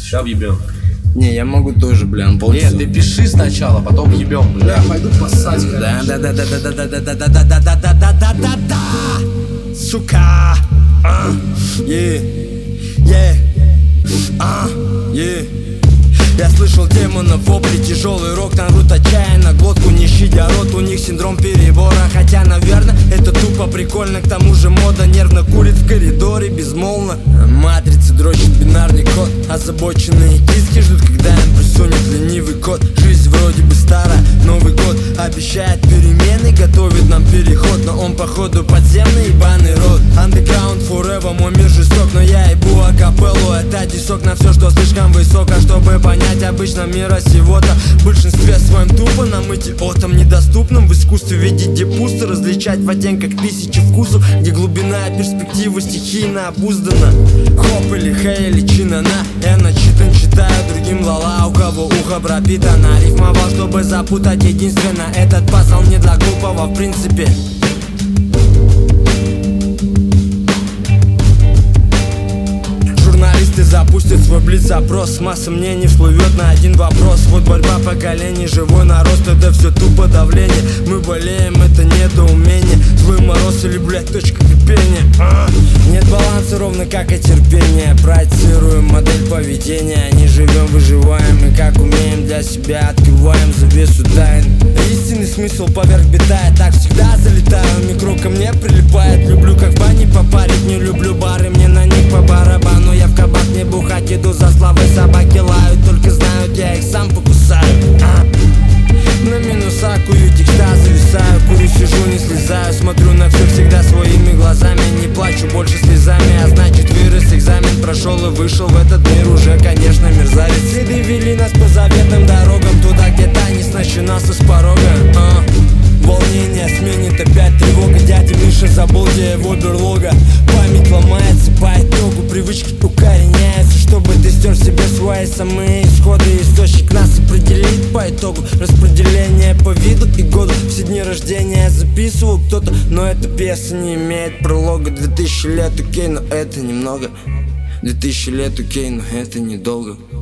Сейчас въебем. Не, я могу тоже, бля, на полчаса. Нет, ты пиши сначала, потом въебем, бля. Пойду поссать, Да, сука. Я слышал демонов вопли, тяжелый рок, там рут отчаянно, глотку не щадя рот, у них синдром перебора. Хотя, наверное, это тупо прикольно, к тому же мода нервно курит в коридоре безмолвно. Матрицы дрочит бинарный код, озабоченные киски ждут, когда им присунет ленивый код. Жизнь вроде бы старая, Новый год обещает перемены, готовит нам переход, но он походу подземный ебаный рот. Underground forever, мой мир жесток, но я ебу акапеллу. Это дисок на все, что слишком высоко, чтобы понять обычно мира сего-то. В большинстве своем тупо нам идиотам недоступным. В искусстве видеть где пусто, различать в оттенках тысячи вкусов, где глубина и перспектива стихийно обуздана. Хоп или хей или чинана, я начитан, читаю другим лала, у кого ухо пропитано. Рифмовал, чтобы запутать единственно, этот пазл не для глупого в принципе. Журналисты запустят свой блиц-опрос, масса мнений всплывет на один вопрос. Вот борьба поколений, живой нарост, это все тупо давление. Мы болеем, это недоумение, злой мороз или, блядь, точка кипения. Нет баланса, ровно как и терпение. Проецируем модель поведения, не живем, выживаем, и как умеем для себя открываем завесу тайн. Истинный смысл поверх бита, я так всегда залетаю, микро ко мне прилипает. Люблю как в бане попарить, не люблю бары, мне на них по барабану. Я в кабак не бухать, иду за славой, собаки лают, только знают, я их сам покусаю. На минусах кую текста, зависаю, курю, сижу, не слезаю. Смотрю на все всегда своими глазами, не плачу больше слезами, а значит вырос экзамен, прошел и вышел в этот мир уже, конечно, мерзавец. Следы вели нас по заветным дорогам, туда, где та не начинался с порога. Волнение сменит опять тревога, дядя Миша забыл, где его берлога. Память ломается по итогу, привычки укореняются, чтобы ты стер себе свои самые исходы. Источник нас определит по итогу распределение по виду и году. Все дни рождения записывал кто-то, но эта песня не имеет пролога. 2000 лет, окей, но это немного. 2000 лет, окей, но это недолго.